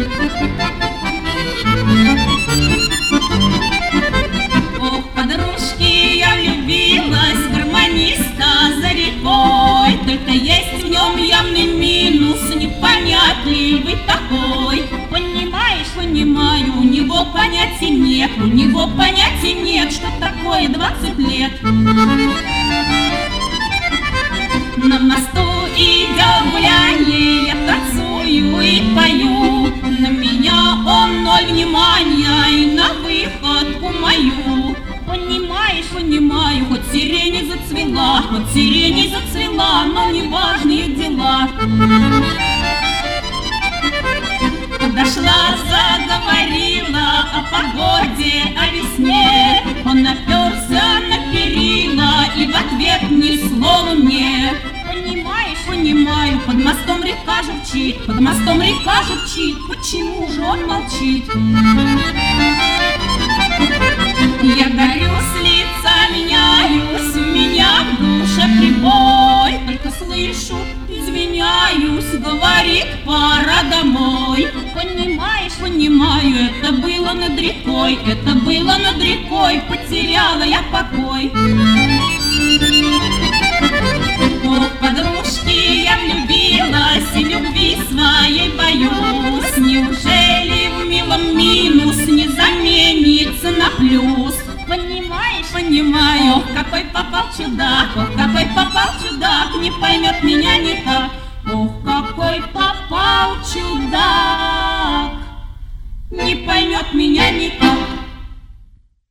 Ох, подружки, я влюбилась в гармониста за рекой, только есть в нем явный минус, непонятливый такой. Понимаешь, понимаю, у него понятия нет, у него понятия нет, что такое 20 лет. На мосту идя гуляя, я танцую и пою, на меня он ноль внимания и на выходку мою. Понимаешь, понимаю, хоть сирень зацвела, но неважные дела. Подошла, заговорила о погоде, о весне, он оперся на перила и в ответ ни слова мне. Понимаешь, понимаю, под мостом река журчит, под мостом река журчит, почему же он молчит? Я горю, с лица меняюсь, у меня в душе прибой, только слышу, извиняюсь, говорит, пора домой. Понимаешь, понимаю, это было над рекой, это было над рекой, потеряла я покой. Ох, подружки, я влюбилась и любви своей боюсь, неужели в милом минус не заменится на плюс? Понимаешь, понимаю, ох, какой попал чудак, ох, какой попал чудак, не поймет меня никак. Ох, какой попал чудак, не поймет меня никак.